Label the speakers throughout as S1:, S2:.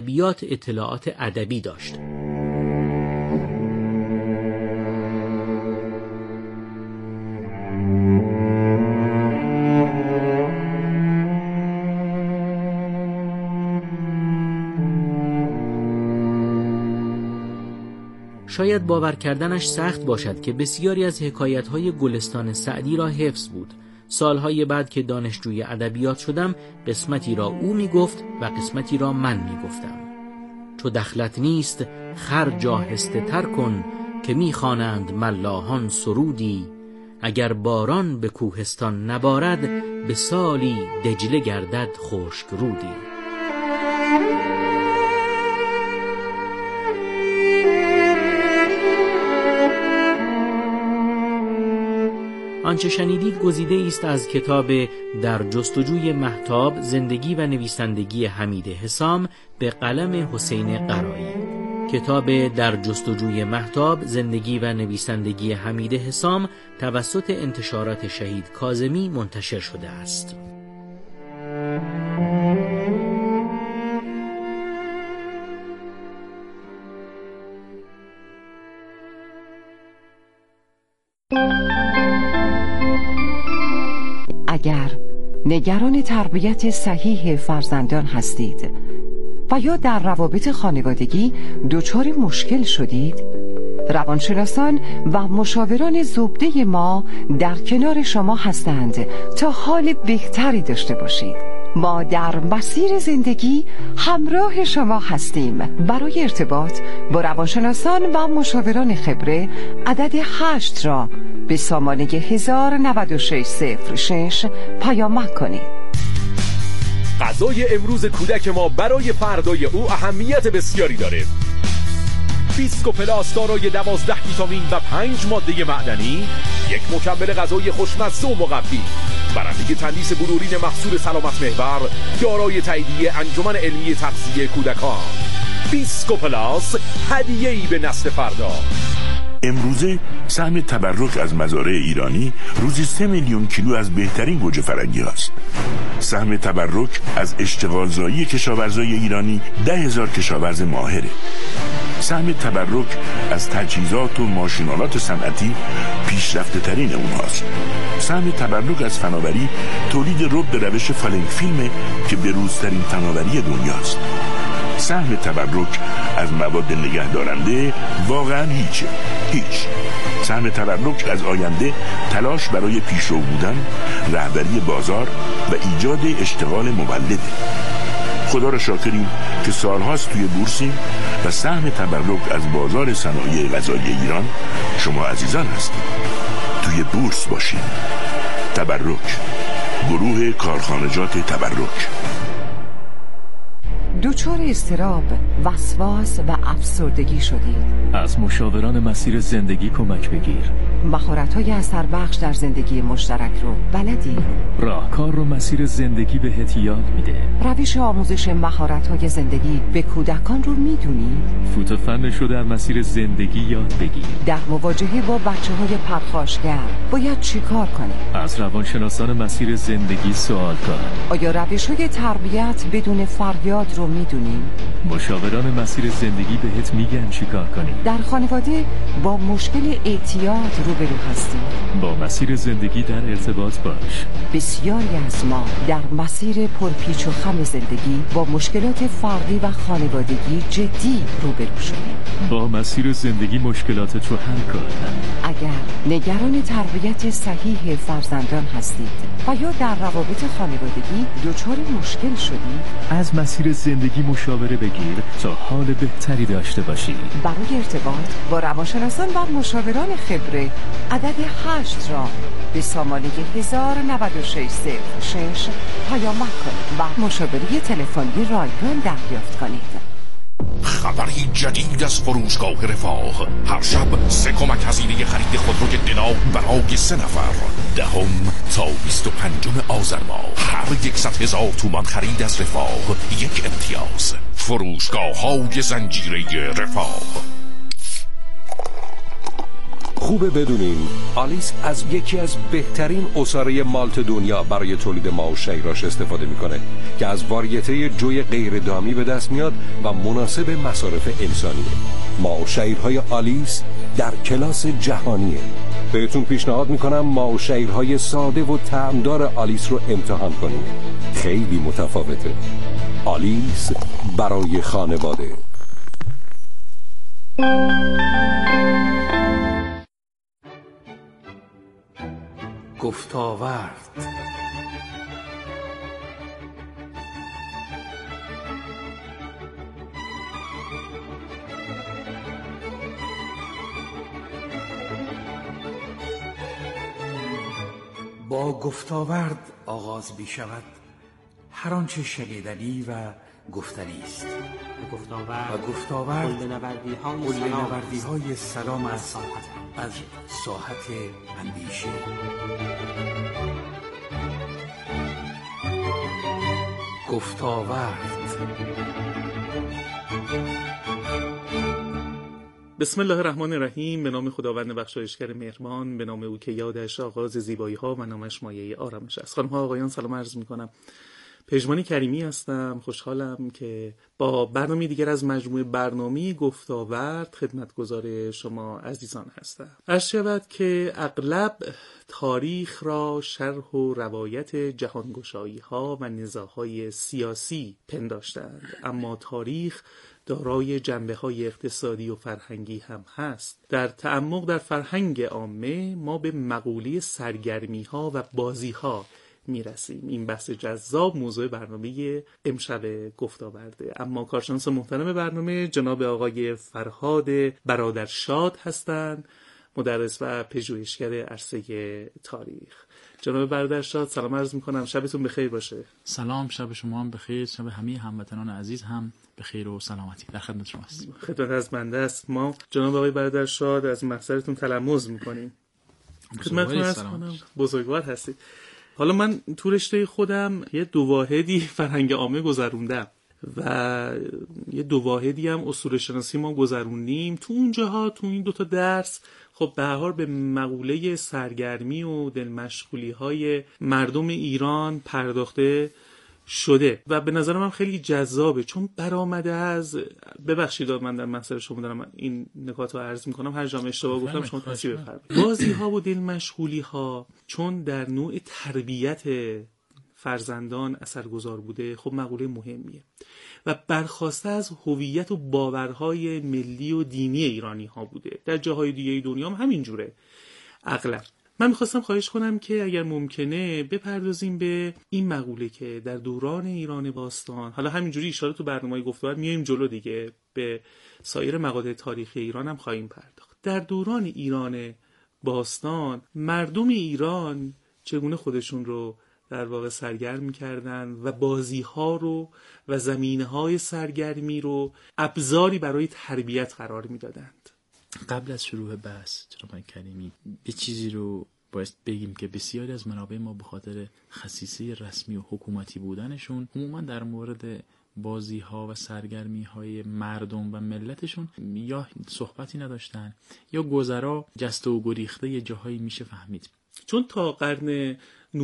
S1: ادبیات اطلاعات ادبی داشت. شاید باور کردنش سخت باشد که بسیاری از حکایت‌های گلستان سعدی را حفظ بود. سالهای بعد که دانشجوی ادبیات شدم، قسمتی را او میگفت و قسمتی را من میگفتم. چو دخلت نیست خرج آهسته تر کن، که میخوانند ملاحان سرودی. اگر باران به کوهستان نبارد، به سالی دجله گردد خشک رودی. آنچه شنیدید گزیده است از کتاب در جستجوی مهتاب، زندگی و نویسندگی حمید حسام به قلم حسین قرایی. کتاب در جستجوی مهتاب، زندگی و نویسندگی حمید حسام توسط انتشارات شهید کاظمی منتشر شده است.
S2: اگر نگران تربیت صحیح فرزندان هستید و یا در روابط خانوادگی دچار مشکل شدید، روانشناسان و مشاوران زبده ما در کنار شما هستند تا حال بهتری داشته باشید. ما در مسیر زندگی همراه شما هستیم. برای ارتباط با روانشناسان و مشاوران خبره عدد 8 را به سامانه 109606 پیامک کنید.
S3: غذای امروز کودک ما برای فردای او اهمیت بسیاری داره. بیسکوپلاس دارای 12 ویتامین و 5 ماده معدنی، یک مکمل غذایی خوشمزه و مقوی، برنده تندیس بلورین محصول سلامت محور، دارای تاییدیه انجمن علمی تغذیه کودکان. بیسکوپلاس، هدیه‌ای به نسل فردا.
S4: امروزه سهم تبرک از مزارع ایرانی روزی 3 میلیون کیلو از بهترین گوجه فرنگی است. سهم تبرک از اشتغالزایی کشاورزای ایرانی 10,000 کشاورز ماهره. سهم تبرک از تجهیزات و ماشینالات صنعتی پیشرفته ترین اونهاست. سهم تبرک از فناوری تولید رب به روش فالنگ فیلم که بروزترین فناوری دنیاست. سهم تبرک از مواد نگهدارنده واقعا هیچ. سهم تبرک از آینده تلاش برای پیشرو بودن، رهبری بازار و ایجاد اشتغال مولده. خدا را شاکریم که سالهاست توی بورسیم و سهم تبرک از بازار صنایع غذایی ایران شما عزیزان هستید. توی بورس باشید. تبرک، گروه کارخانجات تبرک.
S2: دچار اضطراب، وسواس و افسردگی شدید؟
S5: از مشاوران مسیر زندگی کمک بگیر.
S2: مهارت‌های اثربخش در زندگی مشترک رو بلدی؟
S5: راهکار رو مسیر زندگی بهت یاد میده.
S2: روش آموزش مهارت‌های زندگی به کودکان رو میدونی؟
S5: فوت و فنش رو در مسیر زندگی یاد بگیر.
S2: در مواجهه با بچه‌های پرخاشگر باید چیکار کنی؟
S5: از روانشناسان مسیر زندگی سوال کن.
S2: آیا روش‌های تربیت بدون فریاد رو میدونی؟
S5: مشاوران مسیر زندگی بهت میگن چیکار کنی.
S2: در خانواده با مشکل اعتیاد روبرو هستی؟
S5: با مسیر زندگی در ارتباط باش.
S2: بسیاری از ما در مسیر پرپیچ و خم زندگی با مشکلات فردی و خانوادگی جدی روبرو شدیم.
S5: با مسیر زندگی مشکلاتت رو حل کن.
S2: اگر نگران تربیت صحیح فرزندان هستید و یا در روابط خانوادگی دچار مشکل شدید،
S5: از مسیر زندگی مشاوره بگیر تا حال بهتری داشته باشی.
S2: برای ارتباط با روانشناسان و مشاوران خبره عدد 8 را به سامانه 109606 پیامک کنید و مشاوره تلفنی رایگان دریافت کنید.
S6: خبری جدید از فروشگاه رفاه. هر شب 3 کمک هزینه خرید خودروی دنا برای 3 نفر. 10 تا 25 آذر ماه. هر 100,000 تومان خرید از رفاه 1 امتیاز. فروشگاه های زنجیره رفاه.
S7: خوبه بدونین آلیس از یکی از بهترین عصاره مالت دنیا برای تولید ماء و شیراش استفاده میکنه که از واریته جوی غیر دامی به دست میاد و مناسب مصارف انسانیه. ماء و شیرهای آلیس در کلاس جهانیه. بهتون پیشنهاد میکنم ماء و شیرهای ساده و طعمدار آلیس رو امتحان کنید. خیلی متفاوته. آلیس برای خانواده.
S8: گفتاورد. با گفتاورد آغاز می شود هر آنچه شنیدنی و گفتنی است. و گفتاورد نوردی های سلام از ساحت اندیشه. گفتاورد.
S9: بسم الله الرحمن الرحیم. به نام خداوند بخشایشگر مهربان، به نام او که یادش آغاز زیبایی ها و نامش مایه آرامش است. خانم ها آقایان سلام عرض می کنم. پژمانی کریمی هستم. خوشحالم که با برنامه دیگر از مجموعه برنامه گفتاورد خدمتگزار شما عزیزان هستم. عرض شود که اغلب تاریخ را شرح و روایت جهانگشایی ها و نزاع‌های سیاسی پنداشتند، اما تاریخ دارای جنبه‌های اقتصادی و فرهنگی هم هست. در تعمق در فرهنگ عامه ما به مقوله سرگرمی‌ها و بازی‌ها میرسیم. این بحث جذاب موضوع برنامه امشب گفتاورده. اما کارشناس محترم برنامه جناب آقای فرهاد برادرشاد هستند، مدرس و پژوهشگر عرصه تاریخ. جناب برادرشاد سلام عرض میکنم، شبتون بخیر باشه.
S10: سلام، شب شما هم بخیر، شب همه هموطنان عزیز هم بخیر و سلامتی. در خدمت شما هستیم.
S9: خدمت از بنده است. ما جناب آقای برادرشاد از محضرتون تلمذ میکنیم. خدمتتون عرض کنم بزرگوار هستید. حالا من تو رشته خودم یه 2 واحدی فرهنگ عامه گذروندم و یه 2 واحدی هم اسطوره شناسی ما گذروندیم. تو اونجاها تو این 2 تا درس خب به هر حال به مقوله سرگرمی و دلمشغولی های مردم ایران پرداخته شده و به نظر من خیلی جذابه، چون برآمده از ببخشید من در مسئله شما دارم این نکات رو عرض میکنم، هر جا اشتباه گفتم شما تصحیح بفرمایید. بازی ها و دلمشغولی ها چون در نوع تربیت فرزندان اثرگذار بوده، خب مقوله مهمیه و برخواسته از هویت و باورهای ملی و دینی ایرانی ها بوده. در جاهای دیگه دنیا هم همینجوره اغلب. من میخواستم خواهش کنم که اگر ممکنه بپردازیم به این مقوله که در دوران ایران باستان، حالا همینجوری اشاره تو برنامه‌های گفتار میایم جلو دیگه، به سایر مقاطع تاریخی ایران هم خواهیم پرداخت. در دوران ایران باستان مردم ایران چگونه خودشون رو در واقع سرگرم می‌کردن و بازی‌ها رو و زمینه‌های سرگرمی رو ابزاری برای تربیت قرار می‌دادند.
S10: قبل از شروع بحث جناب کریمی یه چیزی رو باید بگیم که بسیاری از منابع ما به خاطر خصیصه رسمی و حکومتی بودنشون عموما در مورد بازی‌ها و سرگرمی‌های مردم و ملتشون یا صحبتی نداشتن یا گذرا جست و گریخته یه جاهایی میشه فهمید.
S9: چون تا قرن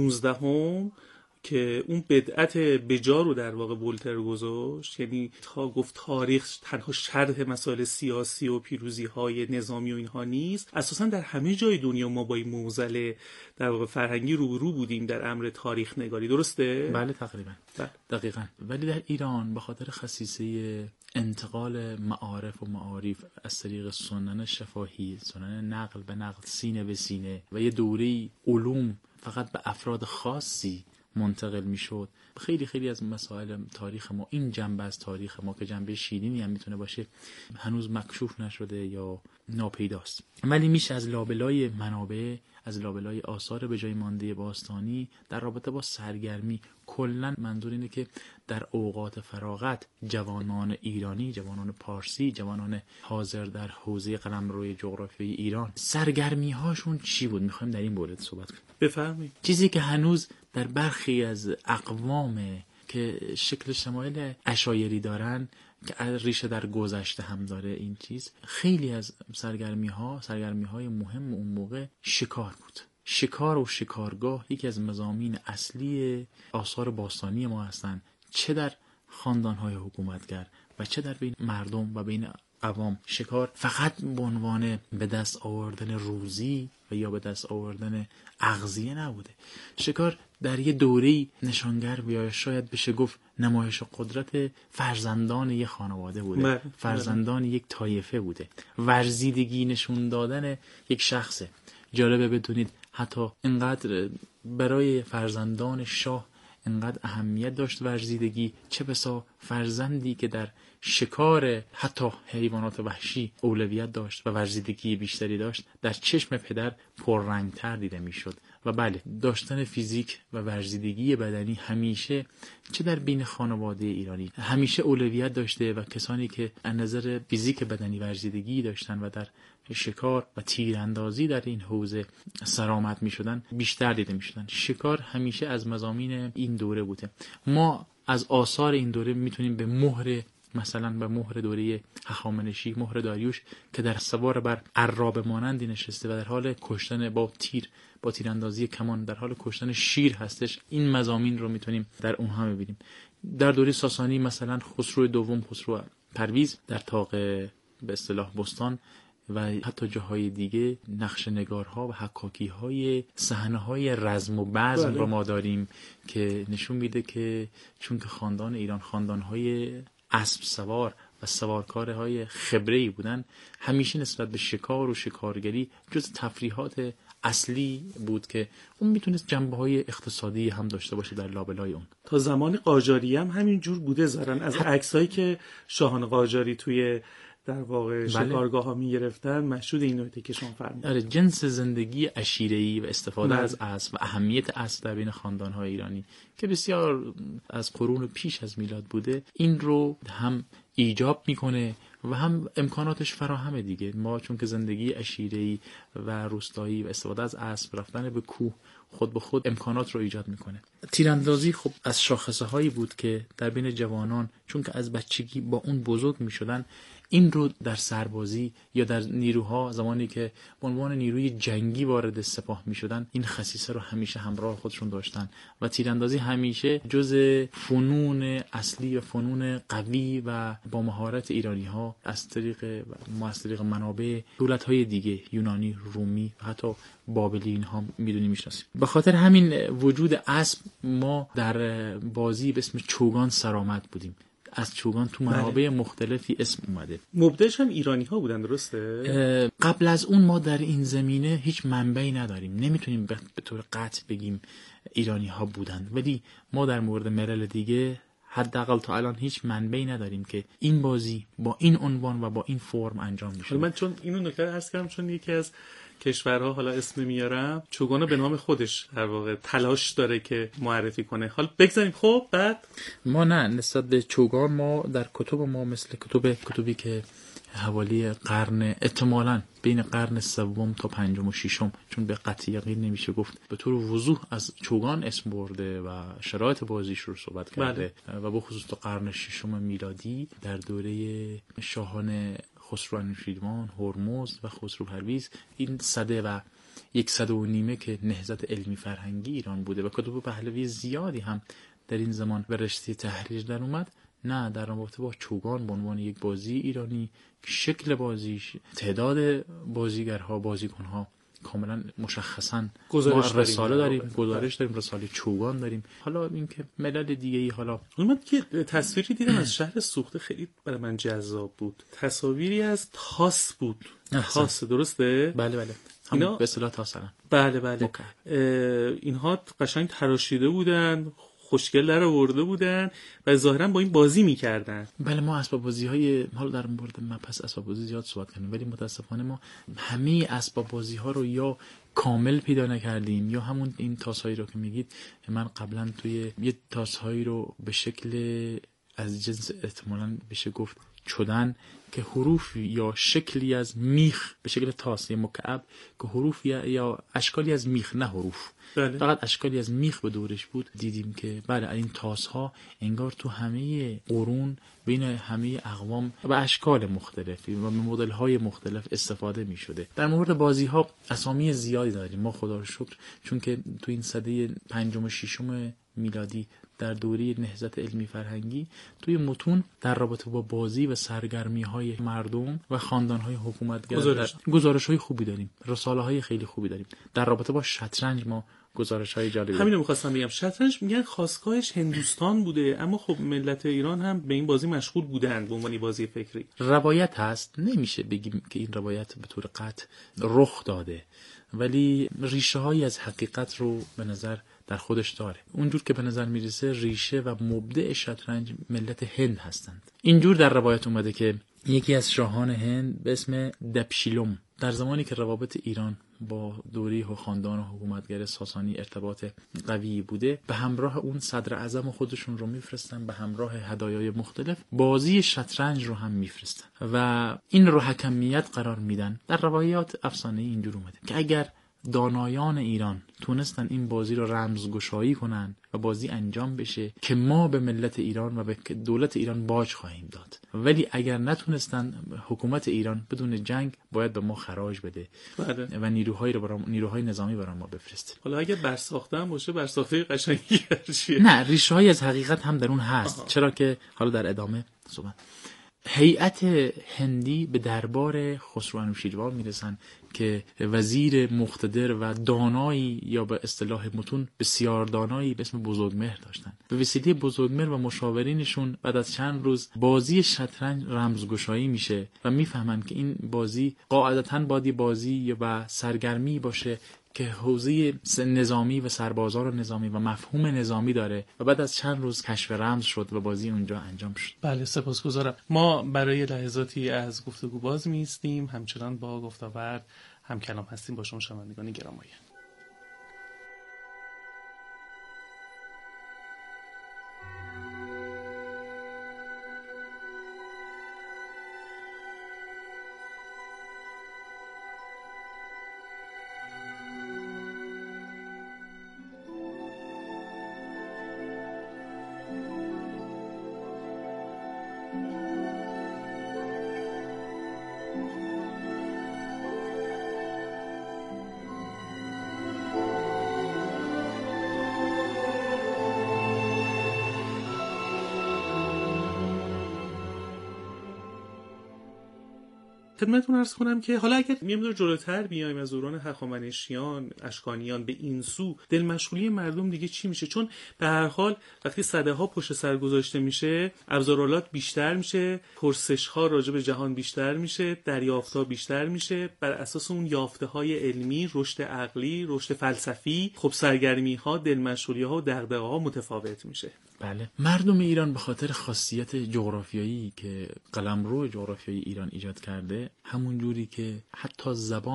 S9: 19 که اون بدعت بجا رو در واقع ولتر گذاشت، یعنی تا گفت تاریخ تنها شرح مسائل سیاسی و پیروزی‌های نظامی و اینها نیست، اساساً در همه جای دنیا ما با این معضله در واقع فرهنگی روبرو بودیم در امر تاریخ نگاری. درسته؟
S10: بله تقریبا. دقیقاً. ولی در ایران به خاطر خصیصه انتقال معارف و معارف از طریق سنن شفاهی، سنن نقل به نقل، سینه به سینه و یه دوره علوم فقط به افراد خاصی منتقل میشد، خیلی خیلی از مسائل تاریخ ما، این جنبه از تاریخ ما که جنبه شیرینی هم میتونه باشه، هنوز مکشوف نشده یا ناپیداست. ولی میشه از لابلای منابع، از لابلای آثار به جای مانده باستانی در رابطه با سرگرمی، کلا منظور اینه که در اوقات فراغت جوانان ایرانی، جوانان پارسی، جوانان حاضر در حوزه قلمروی جغرافیایی ایران سرگرمی هاشون چی بود؟ میخوایم در این مورد صحبت کنیم.
S9: بفرمایید.
S10: چیزی که هنوز در برخی از اقوام که شکل شمایل عشایری دارن که ریشه در گذشته هم داره این چیز. خیلی از سرگرمی های مهم اون موقع شکار بود. شکار و شکارگاه یکی از مضامین اصلی آثار باستانی ما هستند، چه در خاندان‌های حکومتگر و چه در بین مردم و بین عوام. شکار فقط به عنوان به دست آوردن روزی و یا به دست آوردن اغذیه نبوده. شکار در یه دوره‌ای نشانگر یا شاید بشه گفت نمایش قدرت فرزندان یک خانواده بوده، فرزندان یک طایفه بوده، ورزیدگی نشون دادن یک شخصه. جالبه بدونید حتی اینقدر برای فرزندان شاه اینقدر اهمیت داشت ورزیدگی، چه بسا فرزندی که در شکار حتی حیوانات وحشی اولویت داشت و ورزیدگی بیشتری داشت، در چشم پدر پررنگتر دیده میشد. و بله، داشتن فیزیک و ورزیدگی بدنی همیشه چه در بین خانواده ایرانی همیشه اولویت داشته و کسانی که از نظر فیزیک بدنی ورزیدگی داشتن و در شکار و تیراندازی در این حوزه سرآمد میشدن بیشتر دیده میشدن. شکار همیشه از مضامین این دوره بوده. ما از آثار این دوره میتونیم به مهر دوره هخامنشی، مهر داریوش که در سوار بر عرابه مانندی نشسته و در حال کشتن با تیراندازی کمان در حال کشتن شیر هستش، این مضامین رو میتونیم در اونها ببینیم. در دوره ساسانی مثلا خسرو دوم، خسرو پرویز در طاق به اصطلاح بستان و حتی جاهای دیگه نقش نگارها و حکاکی‌های صحنه‌های رزم و بزم رو ما داریم که نشون میده که چون که خاندان ایران خاندان‌های اسب سوار و سوارکارهای خبره‌ای بودن، همیشه نسبت به شکار و شکارگری جز تفریحات اصلی بود که اون میتونست جنبه‌های اقتصادی هم داشته باشه در لابلای اون.
S9: تا زمان قاجاری هم همین جور بوده زارن. از عکسایی که شاهان قاجاری توی در واقع شکارگاه ها می گرفتن مشهود این نکته که شما فرمودید.
S10: آره، جنس زندگی عشیره‌ای و استفاده از اسب و اهمیت اسب در بین خاندان‌های ایرانی که بسیار از قرون پیش از میلاد بوده، این رو هم ایجاب میکنه و هم امکاناتش فراهمه دیگه. ما چون که زندگی عشیره‌ای و روستایی و استفاده از اسب، رفتن به کوه خود به خود امکانات رو ایجاد میکنه. تیراندازی خب از شاخصه هایی بود که در بین جوانان چون که از بچگی با اون بزرگ میشدن، این رو در سربازی یا در نیروها زمانی که به عنوان نیروی جنگی وارد سپاه میشدن، این خصیصه رو همیشه همراه خودشون داشتن و تیراندازی همیشه جز فنون اصلی و فنون قوی و با مهارت ایرانی ها از طریق منابع دولت های دیگه، یونانی، رومی و حتی بابلی اینها میدونیم میشناسیم. به خاطر همین وجود اسب ما در بازی به اسم چوگان سرآمد بودیم. از چوگان تو منابع مختلفی اسم اومده.
S9: مبدعش هم ایرانی ها بودن، درسته؟
S10: قبل از اون ما در این زمینه هیچ منبعی نداریم، نمیتونیم به طور قطع بگیم ایرانی ها بودن، ولی ما در مورد ملل دیگه حداقل تا الان هیچ منبعی نداریم که این بازی با این عنوان و با این فرم انجام میشه.
S9: من چون اینو نکته عرض کردم چون یکی از کشورها، حالا اسم نمیارم، چوگانو به نام خودش در واقع تلاش داره که معرفی کنه. حالا بگذاریم. خب بعد
S10: ما نه، نسبت به چوگان ما در کتب ما مثل کتبی که حوالی قرن احتمالاً بین قرن سوم تا پنجم و ششم، چون به قطعی یقین نمیشه گفت، به طور وضوح از چوگان اسم برده و شرایط بازیش رو صحبت کرده و به خصوص تا قرن ششم میلادی در دوره شاهان خسرو انوشیروان، هرمزد و خسرو پرویز، این سده و 1.5 که نهضت علمی فرهنگی ایران بوده و کتب پهلوی زیادی هم در این زمان به رشته تحریر در اومد. نه، در رابطه با چوگان به عنوان یک بازی ایرانی، شکل بازیش، تعداد بازیگرها، بازیکنها کاملا مشخصاً ما رساله داریم، گزارش داریم، رساله چوگان داریم. حالا اینکه ملل دیگه‌ای، حالا
S9: من که تصویری دیدم از شهر سوخته خیلی برای من جذاب بود. تصاویری از تاس بود. تاس، درسته؟
S10: بله اینا به اصطلاح تاسن.
S9: بله اینها قشنگ تراشیده بودن، خوشگل در آورده بودن و ظاهرا با این بازی می‌کردن.
S10: بله، ما اسباب بازی‌های، حالا در مورد مبحث اسباب بازی زیاد صحبت کردیم، ولی متاسفانه ما همه اسباب بازی‌ها رو یا کامل پیدا نکردیم یا همون این تاس‌هایی رو که میگید، من قبلا توی یه تاس‌هایی رو به شکل از جنس احتمالاً بشه گفت چدن، که حروف یا شکلی از میخ به شکل تاس یا مکعب که حروف یا اشکالی از میخ، نه حروف، فقط اشکالی از میخ به دورش بود. دیدیم که بله این تاس ها انگار تو همه قرون بین همه اقوام و اشکال مختلفی و مدل های مختلف استفاده می شده. در مورد بازی ها اسامی زیادی داریم ما خدا رو شکر، چون که تو این سده 5 و 6 میلادی در دوره نهضت علمی فرهنگی توی متون در رابطه با بازی و سرگرمی های مردم و خاندان های حکومتگر گزارش های خوبی داریم، رساله های خیلی خوبی داریم. در رابطه با شطرنج ما گزارش های جالبی
S9: همین رو می‌خواستم بگم. شطرنج میگن خاستگاهش هندوستان بوده، اما خب ملت ایران هم به این بازی مشغول بودند به عنوان بازی فکری.
S10: روایت هست، نمیشه بگیم که این روایت به طور قطع رخ داده، ولی ریشه هایی از حقیقت رو به نظر در خودش داره. اونجور که به نظر میرسه ریشه و مبدع شطرنج ملت هند هستند. اینجور در روایت اومده که یکی از شاهان هند به اسم دپشیلوم در زمانی که روابط ایران با دوره و خاندان و حکومتگر ساسانی ارتباط قوی بوده، به همراه اون صدر اعظم خودشون رو میفرستن، به همراه هدایای مختلف بازی شطرنج رو هم میفرستن و این رو حکمیت قرار میدن. در روایات افسانه‌ای اینجور اومده که اگر دانایان ایران تونستن این بازی رو رمزگشایی کنن و بازی انجام بشه که ما به ملت ایران و به دولت ایران باج خواهیم داد، ولی اگر نتونستن حکومت ایران بدون جنگ باید به ما خراج بده و نیروهای نظامی برای ما بفرسته.
S9: حالا اگه برساخته هم باشه برساخته قشنگی چیه؟
S10: نه، ریشه های از حقیقت هم در اون هست. چرا که حالا در ادامه صحبت هیئت هندی به دربار خسرو انوشیروان میرسن که وزیر مقتدر و دانایی یا به اصطلاح متون بسیار دانایی به اسم بزرگمهر داشتن. به وسیله بزرگمهر و مشاورینشون بعد از چند روز بازی شطرنج رمزگشایی میشه و میفهمن که این بازی قاعدتاً باید بازی و سرگرمی باشه که حوزه نظامی و سربازان نظامی و مفهوم نظامی داره و بعد از چند روز کشف رمز شد و بازی اونجا انجام شد.
S9: بله، سپاسگزارم. ما برای لحظاتی از گفتگو باز می‌ایستیم، همچنان با گفتاورد هم کلام هستیم. با شما شنوندگان گرامی. خدمتتون عرض کنم که حالا اگر می‌دونیم جلوتر بیایم از دوران هخامنشیان، اشکانیان به این سو، دل مشغولی مردم دیگه چی میشه؟ چون به هر حال وقتی سده‌ها پشت سر گذاشته میشه، ابزارالات بیشتر میشه، پرسش‌ها راجع به جهان بیشتر میشه، دریافت‌ها بیشتر میشه، بر اساس اون یافته‌های علمی، رشد عقلی، رشد فلسفی، خب سرگرمی‌ها، دل مشغولی‌ها و دغدغه‌ها متفاوت میشه.
S10: بله، مردم ایران به خاطر خاصیت جغرافیایی که قلمرو جغرافیایی ایران ایجاد کرده، همون جوری که حتی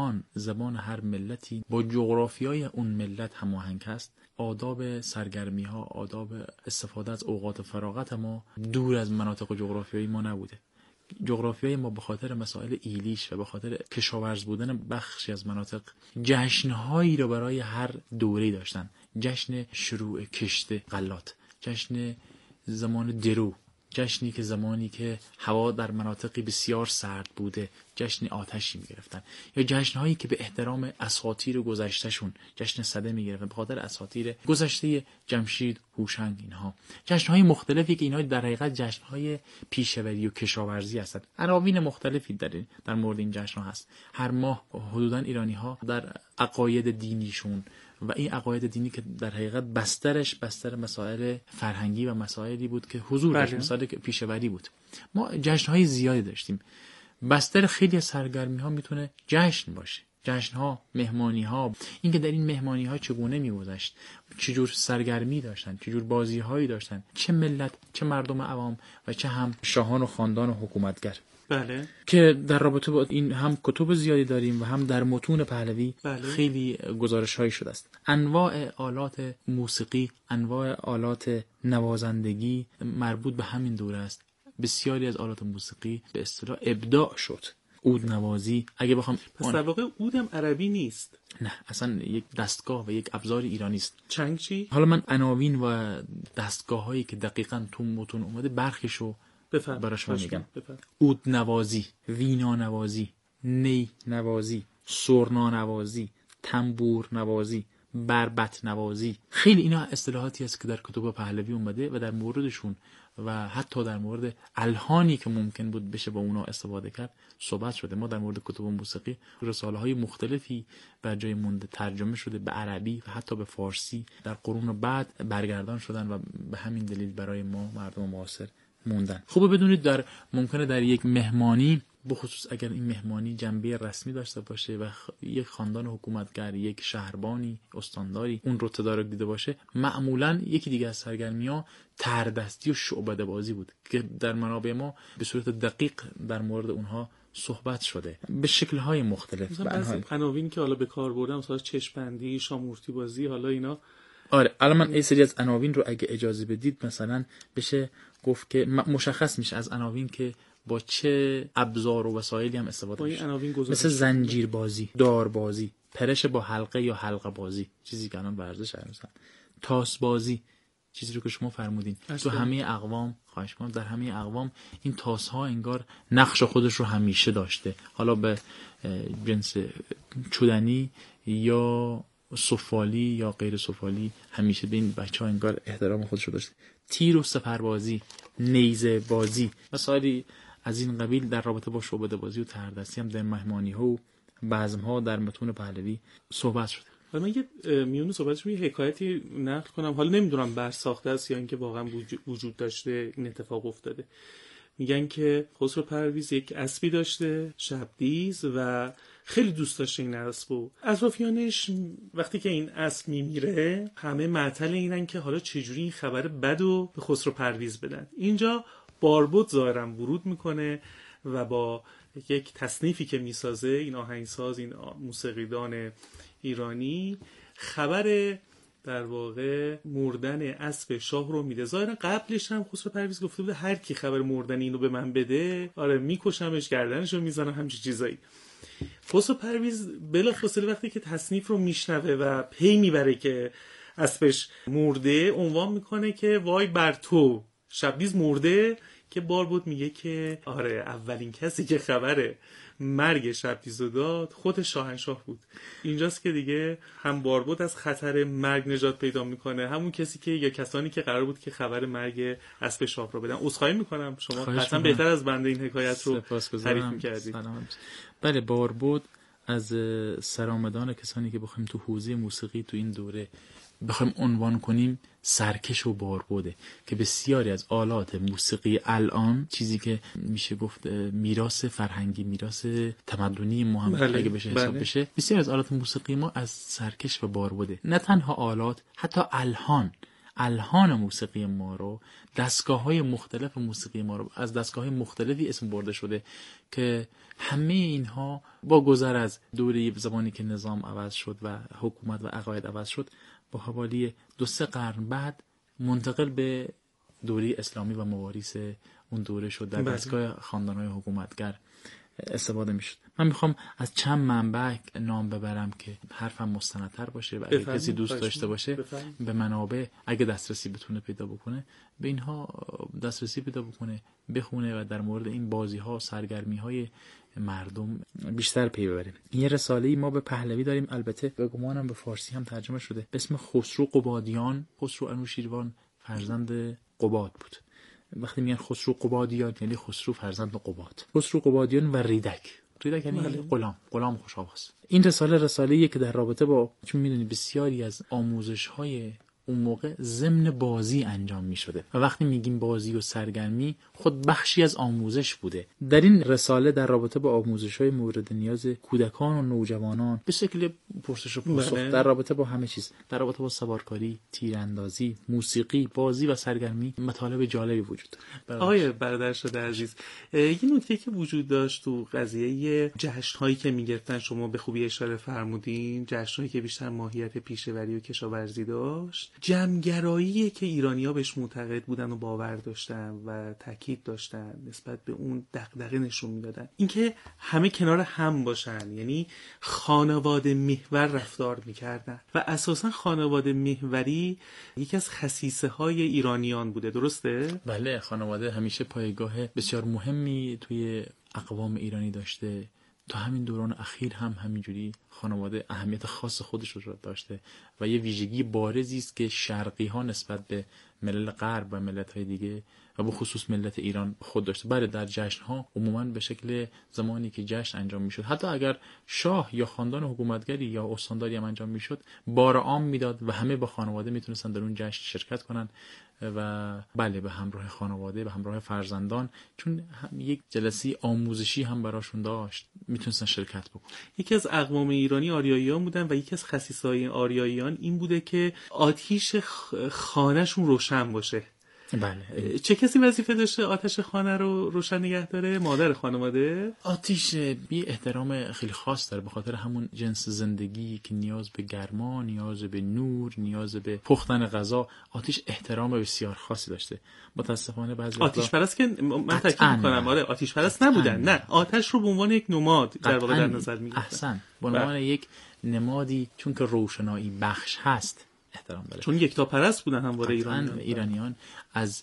S10: زبان هر ملتی با جغرافیای اون ملت هماهنگ است، آداب سرگرمی ها، آداب استفاده از اوقات فراغت ما دور از مناطق جغرافیایی ما نبوده. جغرافیای ما به خاطر مسائل ایلیش و به خاطر کشاورز بودن بخشی از مناطق جشنهایی رو برای هر دوره‌ای داشتن. جشن شروع کشت غلات، جشن زمان درو، جشنی که زمانی که هوا در مناطقی بسیار سرد بوده جشن آتشی میگرفتن، یا جشنهایی که به احترام اساطیر گذشتهشون جشن سده میگرفتن به خاطر اساطیر گذشته جمشید، هوشنگ. اینها جشنهای مختلفی که اینها در حقیقت جشنهای پیشوری و کشاورزی هستند. عناوین مختلفی در مورد این جشنها هست. هر ماه حدوداً ایرانی‌ها در عقاید دینیشون و این عقاید دینی که در حقیقت بستر مسائل فرهنگی و مسائلی بود که حضور داشت، مسائل پیشوری بود. ما جشن‌های زیادی داشتیم. بستر خیلی از سرگرمی‌ها میتونه جشن باشه. جشن‌ها، مهمانی‌ها، اینکه در این مهمانی‌ها چگونه می‌گذشت، چجور سرگرمی داشتن، چجور بازی‌هایی داشتن، چه ملت، چه مردم عوام و چه هم شاهان و خاندان و حکومتگر.
S9: بله.
S10: که در رابطه با این هم کتب زیادی داریم و هم در متون پهلوی خیلی گزارش‌هایی شده است. انواع آلات موسیقی، انواع آلات نوازندگی مربوط به همین دوره است. بسیاری از آلات موسیقی به اصطلاح ابداع شد. عود نوازی، اگه بخوام
S9: پس در واقع عودم عربی نیست.
S10: نه، اصلا یک دستگاه و یک ابزار ایرانی است.
S9: چنگ چی؟
S10: حالا من عناوین و دستگاه‌هایی که دقیقاً تو متون اومده برخیشو برای شما میگم. عود نوازی، وینا نوازی، نی نوازی، سرنا نوازی، تنبور نوازی، بربط نوازی. خیلی اینا اصطلاحاتی است که در کتب پهلوی اومده و در موردشون و حتی در مورد الحانی که ممکن بود بشه با اونا استفاده کرد صحبت شده. ما در مورد کتب موسیقی رساله‌های مختلفی بر جای مونده ترجمه شده به عربی و حتی به فارسی در قرون بعد برگردان شدن و به همین دلیل برای ما مردم معاصر موندن. خوبه بدونید ممکنه در یک مهمانی، بخصوص اگر این مهمانی جنبه رسمی داشته باشه و یک خاندان حکومتگر، یک شهربانی، استانداری اون رو تدارک دیده باشه، معمولاً یکی دیگه از سرگرمی‌ها تردستی و شعبده بازی بود که در منابع ما به صورت دقیق در مورد اونها صحبت شده به شکل‌های مختلف.
S9: مثلا عناوین که حالا به کار بردم مثلا چشم‌بندی، شامورتی بازی، حالا اینا.
S10: آره، الان من این سری از عناوین رو اگه اجازه بدید مثلا بشه گفت که مشخص میشه از عناوین که با چه ابزار و وسایلی هم استفاده میشه. مثل زنجیر بازی، دار بازی، پرش با حلقه یا حلقه بازی، چیزی که الان ورزش هستن، تاس بازی، چیزی رو که شما فرمودین. تو همه اقوام، خواهش می‌کنم در همه اقوام این تاس ها انگار نقش خودش رو همیشه داشته، حالا به جنس چودنی یا سفالی یا غیر سفالی، همیشه به این بچه‌ها انگار احترام خودش رو داشته. تیر و سپربازی، نیزه بازی، مسائلی از این قبیل در رابطه با شعبده بازی و تردستی هم در مهمانی‌ها و بزم‌ها در متون پهلوی صحبت شده.
S9: حالا من یه میون صحبتش یه حکایتی نقل کنم، حالا نمیدونم بر ساخته است یا اینکه واقعا وجود داشته این اتفاق افتاده. میگن که خسرو پرویز یک اسبی داشته شبدیز و خیلی دوست داشته این اسبو. اطرافیانش وقتی که این اسب میمیره همه معطل اینن که حالا چجوری این خبر بدو به خسرو پرویز بدن. اینجا باربد ظاهرا ورود میکنه و با یک تصنیفی که میسازه این آهنگساز، این موسیقیدان ایرانی، خبر در واقع مردن اسب شاه رو میده. ظاهرا قبلش هم خسرو پرویز گفته بوده هر کی خبر مردن اینو به من بده، آره میکشمش، گردنشو میزنم، همچین چیزایی. خسرو پرویز بلافاصله وقتی که تصنیف رو میشنوه و پی میبره که اسبش مرده، عنوان میکنه که وای بر تو، شبدیز مرده. که باربد میگه که آره اولین کسی که خبر مرگ شبدیز رو داد خود شاهنشاه بود. اینجاست که دیگه هم باربد از خطر مرگ نجات پیدا میکنه، همون کسی که یا کسانی که قرار بود که خبر مرگ اسب شاه رو بدن. عذرخواهی میکنم، شما حتما بهتر از بنده این حکایت رو تعریف میکردید.
S10: بله، باربد از سرآمدان کسانی که بخوایم تو حوزه موسیقی تو این دوره بخوایم عنوان کنیم سرکش و باربده که بسیاری از آلات موسیقی الان، چیزی که میشه گفت میراث فرهنگی، میراث تمدنی ما هم اگه بشه حساب بشه، بسیاری از آلات موسیقی ما از سرکش و باربده. نه تنها آلات، حتی الحان موسیقی ما رو، دستگاه‌های مختلف موسیقی ما رو از دستگاه‌های مختلفی اسم برده شده که همه اینها با گذر از دوره زمانی که نظام عوض شد و حکومت و عقاید عوض شد، با حوالی 2-3 قرن بعد منتقل به دوره اسلامی و مواریث اون دوره شد، در دستگاه خاندان‌های حکومتگر استفاده میشد. من میخوام از چند منبع نام ببرم که حرفم مستندتر باشه و اگه کسی دوست داشته باشه به منابع، اگه دسترسی بتونه پیدا بکنه، به اینها دسترسی پیدا بکنه، بخونه و در مورد این بازی‌ها، سرگرمی‌های مردم بیشتر پی ببریم. این رساله‌ای ما به پهلوی داریم، البته به گمانم به فارسی هم ترجمه شده، به اسم خسرو قبادیان. خسرو انوشیروان فرزند قباد بود. وقتی میگن خسرو قبادیان یعنی خسرو فرزند قباد. خسرو قبادیان و ریدک یعنی غلام خوش آواز. این رساله‌ای که در رابطه با، چون میدونید بسیاری از آموزش‌های اون موقع ضمن بازی انجام می شده و وقتی میگیم بازی و سرگرمی خود بخشی از آموزش بوده. در این رساله در رابطه با آموزش‌های مورد نیاز کودکان و نوجوانان به شکل پرسش و پاسخ در رابطه با همه چیز، در رابطه با سوارکاری، تیراندازی، موسیقی، بازی و سرگرمی مطالب جالبی وجود داره.
S9: آقای برادرشاد عزیز، یه نکته که وجود داشت تو قضیه جشن‌هایی که می‌گرفتن، شما به خوبی اشاره فرمودین، جشن‌هایی که بیشتر ماهیت پیشه‌وری و کشاورزی داشت، جمع‌گرایی که ایرانی‌ها بهش معتقد بودن و باور داشتن و تاکید داشتن نسبت به اون دغدغه نشون میدادن، اینکه همه کنار هم باشن، یعنی خانواده محور رفتار میکردن و اساسا خانواده محوری یکی از خصیصه‌های ایرانیان بوده. درسته؟
S10: بله، خانواده همیشه پایگاه بسیار مهمی توی اقوام ایرانی داشته. تا همین دوران اخیر هم همینجوری خانواده اهمیت خاص خودش رو داشته و یه ویژگی بارزی است که شرقی ها نسبت به ملل غرب و ملت های دیگه و به خصوص ملت ایران خود داشته. بله، در جشن ها عموما به شکل زمانی که جشن انجام میشد، حتی اگر شاه یا خاندان حکومتگری یا استانداری هم انجام میشد، بار عام میداد و همه با خانواده میتونستن در اون جشن شرکت کنن و بله، به همراه خانواده، به همراه فرزندان، چون یک جلسه آموزشی هم براشون داشت، میتونستن شرکت بکنن.
S9: یکی از اقوام ایرانی آریاییان بودن و یکی از خصیصه‌های آریاییان این بوده که آتیش خانه‌شون روشن باشه.
S10: بله.
S9: چه کسی وظیفه داشته آتش خانه رو روشن نگه داره؟ مادر خانواده؟
S10: آتیش یه احترام خیلی خاص داره، به خاطر همون جنس زندگی که نیاز به گرما، نیاز به نور، نیاز به پختن غذا. آتیش احترام بسیار خاصی داشته. متاسفانه بعضی
S9: آتش پرست که من تاکید می‌کنم، آره آتش پرست نبودن، نه، آتش رو به عنوان یک نماد در واقع در نظر می‌گرفتن.
S10: احسن، به عنوان یک نمادی، چون که روشنایی بخش هست، احترام داره.
S9: چون یکتاپرست بودن همواره
S10: ایرانیان از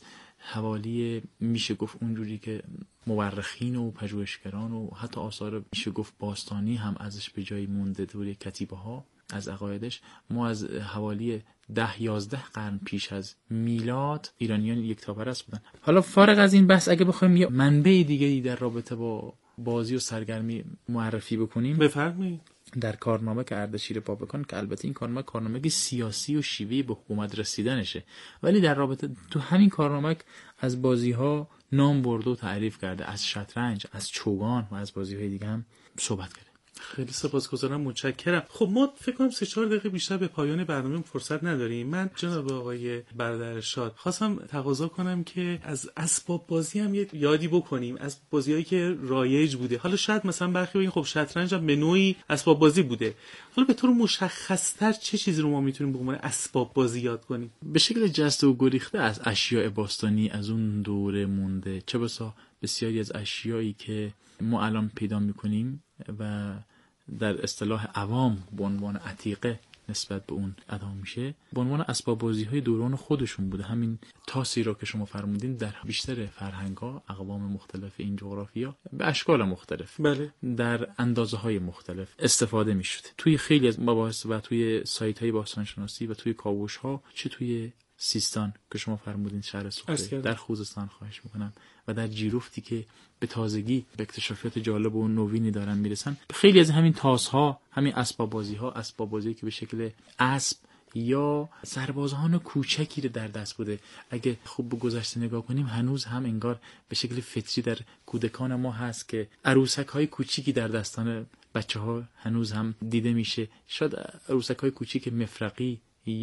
S10: حوالی میشه گفت اونجوری که مورخین و پژوهشگران و حتی آثار میشه گفت باستانی هم ازش به جای مونده، دوره کتیبه ها از عقایدش، ما از حوالی 10-11 قرن پیش از میلاد ایرانیان یکتاپرست بودن. حالا فارغ از این بحث، اگه بخوایم یه منبع دیگه‌ای در رابطه با بازی و سرگرمی معرفی بکنیم،
S9: بفرمایید.
S10: در کارنامه که اردشیر بابکان، که البته این کارنامه سیاسی و شیوه به حکومت رسیدنشه، ولی در رابطه تو همین کارنامه از بازی‌ها نام برده و تعریف کرده، از شطرنج، از چوگان و از بازی‌های دیگه هم صحبت کرده.
S9: خیلی سپاسگزارم، متشکرم. خب ما فکر کنم 3-4 دقیقه بیشتر به پایان برنامه فرصت نداریم. من جناب آقای برادرشاد خواستم تقاضا کنم که از اسباب بازی هم یه یادی بکنیم، از بازیایی که رایج بوده. حالا شاید مثلا برخی بگین خب شطرنج هم به نوعی اسباب بازی بوده. حالا به طور مشخص‌تر چه چیزی رو ما میتونیم به عنوان اسباب بازی یاد کنیم؟
S10: به شکل جسته و گریخته از اشیاء باستانی از اون دوره مونده، چه بسا بسیاری از اشیایی که ما الان پیدا می‌کنیم و در اصطلاح عوام به عنوان عتیقه نسبت به اون ادا میشه، به عنوان اسباب بازی‌های دوران خودشون بوده. همین تاسی رو که شما فرمودین در بیشتر فرهنگ‌ها، اقوام مختلف این جغرافیا به اشکال مختلف،
S9: بله،
S10: در اندازه‌های مختلف استفاده می‌شد. توی خیلی از مباحث و توی سایت‌های باستانشناسی و توی کاوش‌ها، چه توی سیستان که شما فرمودین شهر سوخته، در خوزستان خواهش میکنم، و در جیرفتی که به تازگی به اکتشافات جالب و نوینی دارن میرسن، خیلی از همین تاس‌ها، همین اسباب بازی که به شکل اسب یا سربازان کوچکی رو در دست بوده. اگه خوب به گذشته نگاه کنیم، هنوز هم انگار به شکل فطری در کودکان ما هست که عروسک‌های کوچیکی در دستان بچه‌ها هنوز هم دیده میشه. شاید عروسک‌های کوچیک مفرقی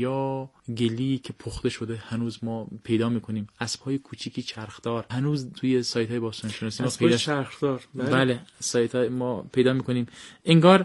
S10: یا گلی که پخته شده هنوز ما پیدا میکنیم. اسب‌های کوچیکی چرخدار هنوز توی سایت‌های باستانشناسی ما پیدا
S9: چرخدار.
S10: بله، سایت‌های ما پیدا میکنیم. انگار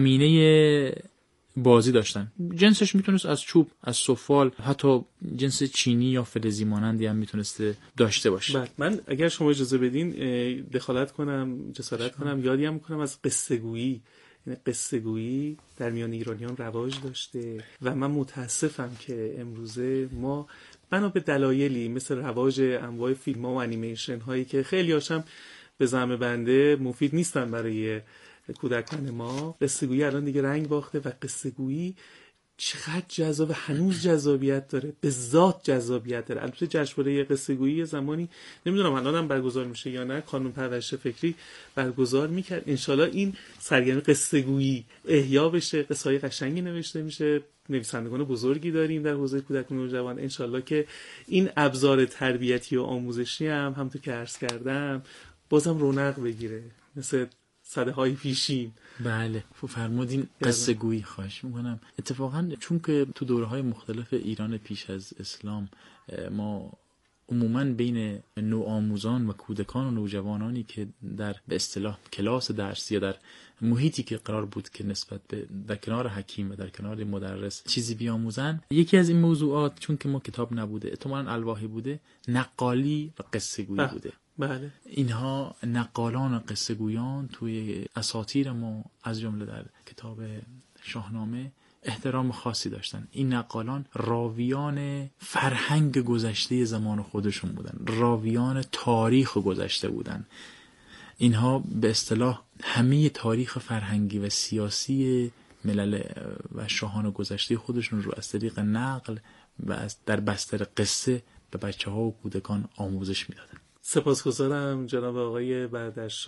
S10: زمینه بازی داشتن. جنسش میتونست از چوب، از سفال، حتی جنس چینی یا فلزی مانندی هم میتونسته داشته باشه.
S9: بله، من اگر شما اجازه بدین دخالت کنم، جسارت کنم، یادی هم کنم از قصه گویی. قصه گویی در میان ایرانیان رواج داشته و من متاسفم که امروزه ما بنا به دلایلی مثل رواج انواع فیلم ها و انیمیشن هایی که خیلی هاشم به زعم بنده مفید نیستن برای کودکان ما، قصه گویی الان دیگه رنگ باخته و قصه گویی چقدر جذاب، هنوز جذابیت داره، به ذات جذابیت داره. البته جشنواره قصه گویی زمانی نمیدونم الانم برگزار میشه یا نه، کانون پرورش فکری برگزار میکرد. انشالله این سرگرمی قصه گویی احیا بشه، قصه‌های قشنگی نوشته میشه، نویسندگان بزرگی داریم در حوزه کودک و نوجوان. انشالله که این ابزار تربیتی و آموزشی هم همونطور که عرض کردم بازم رونق بگیره مثل سده‌های پیشین.
S10: بله فرمودین قصه گویی. خواهش میکنم. اتفاقا چون که تو دوره‌های مختلف ایران پیش از اسلام ما عموماً بین نوآموزان و کودکان و نوجوانانی که در به اصطلاح کلاس درسی یا در محیطی که قرار بود که نسبت به در کنار حکیم و در کنار مدرس چیزی بیاموزن، یکی از این موضوعات چون که ما کتاب نبوده احتمالاً الواحی بوده، نقالی و قصه گویی بوده.
S9: بله.
S10: اینها نقالان و قصه گویان توی اساطیر ما از جمله در کتاب شاهنامه احترام خاصی داشتن. این نقالان راویان فرهنگ گذشته زمان خودشون بودن، راویان تاریخ گذشته بودن. اینها به اصطلاح همه تاریخ فرهنگی و سیاسی ملل و شاهان گذشته خودشون رو از طریق نقل و در بستر قصه به بچه‌ها و کودکان آموزش میدادن.
S9: سپاسگزارم جناب آقای بردرشاه.